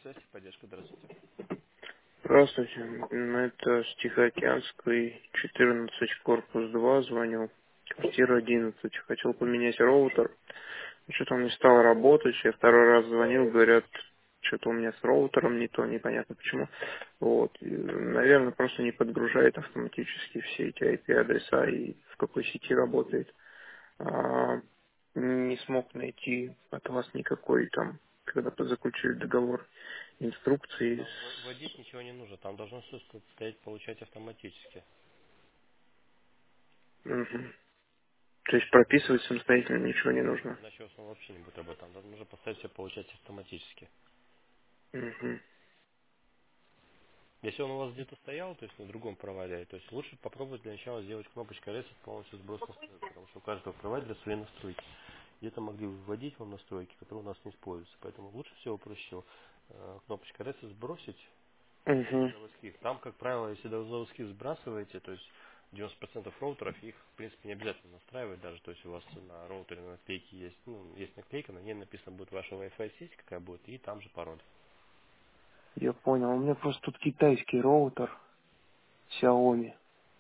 связь, поддержка, здравствуйте. Здравствуйте, это с Тихоокеанской, 14, корпус 2, звоню, квартира 11. Хотел поменять роутер, что-то он не стал работать, я второй раз звонил, говорят, что-то у меня с роутером не то, непонятно почему. Вот, наверное, просто не подгружает автоматически все эти IP-адреса и в какой сети работает. А, не смог найти от вас никакой там, когда заключили договор, инструкции. Там вводить ничего не нужно, там должно все стоять получать автоматически. Мгм. То есть прописывать самостоятельно ничего не нужно. Иначе у вас он вообще не будет работать. Там нужно поставить все получать автоматически. Мгм. Если он у вас где-то стоял, то есть на другом провайдере, то есть лучше попробовать для начала сделать кнопочкой Reset полностью сброс настроек, потому что у каждого провайдера свои настройки. Где-то могли вводить вам настройки, которые у нас не используются. Поэтому лучше всего проще кнопочкой Reset сбросить Мгм. заводских. Там, как правило, если до заводских сбрасываете, то есть 90% роутеров их, в принципе, не обязательно настраивать даже. То есть у вас на роутере на наклейке есть, ну, есть наклейка, на ней написано будет ваша Wi-Fi сеть, какая будет, и там же пароль. Я понял. У меня просто тут китайский роутер Xiaomi.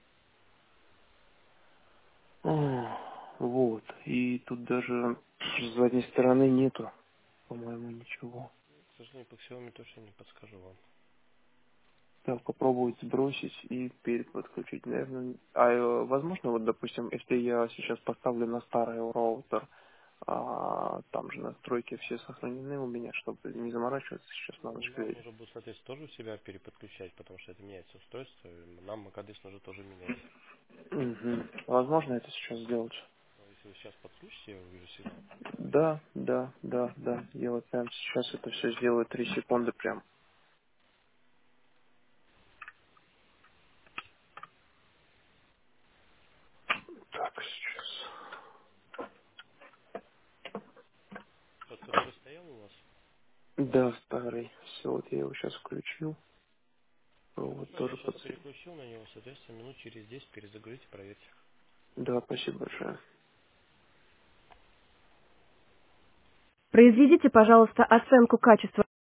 Вот. И тут даже с задней стороны нету, по-моему, ничего. К сожалению, по Xiaomi точно не подскажу вам. Так, попробовать сбросить и переподключить, наверное. Возможно, вот, допустим, если я сейчас поставлю на старый роутер, там же настройки все сохранены у меня, чтобы не заморачиваться сейчас на Ну, ночь нам глядя. нужно будет, соответственно, тоже себя переподключать, потому что это меняется устройство. И нам МКАДИС нужно тоже менять. Мгм. Возможно это сейчас сделать? Но если вы сейчас подключите, я увижу сигнал. Да, да, да, да. Я вот прям сейчас это все сделаю 3 секунды прям. Так, сейчас. Тот, который стоял у вас, Да, старый. Все, вот я его сейчас включил. Вот хорошо, я тоже сейчас подсоединил. переключил на него, соответственно, минут через 10 перезагрузите, проверьте. Да, спасибо большое. Произведите, пожалуйста, оценку качества